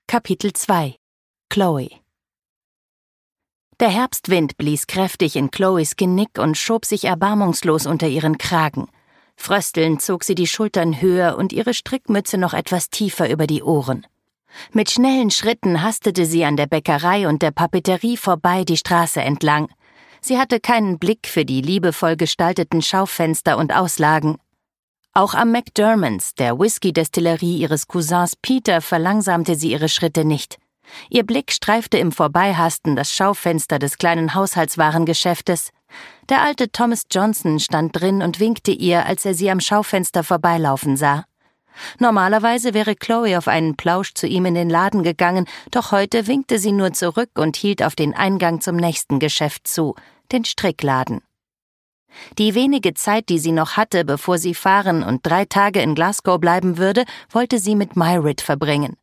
Kapitel 2 Chloe. Der Herbstwind blies kräftig in Chloes Genick und schob sich erbarmungslos unter ihren Kragen. Fröstelnd zog sie die Schultern höher und ihre Strickmütze noch etwas tiefer über die Ohren. Mit schnellen Schritten hastete sie an der Bäckerei und der Papeterie vorbei die Straße entlang. Sie hatte keinen Blick für die liebevoll gestalteten Schaufenster und Auslagen. Auch am McDermonts, der Whisky-Destillerie ihres Cousins Peter, verlangsamte sie ihre Schritte nicht. Ihr Blick streifte im Vorbeihasten das Schaufenster des kleinen Haushaltswarengeschäftes. Der alte Thomas Johnson stand drin und winkte ihr, als er sie am Schaufenster vorbeilaufen sah. Normalerweise wäre Chloe auf einen Plausch zu ihm in den Laden gegangen, doch heute winkte sie nur zurück und hielt auf den Eingang zum nächsten Geschäft zu, den Strickladen. Die wenige Zeit, die sie noch hatte, bevor sie fahren und 3 Tage in Glasgow bleiben würde, wollte sie mit Mairead verbringen.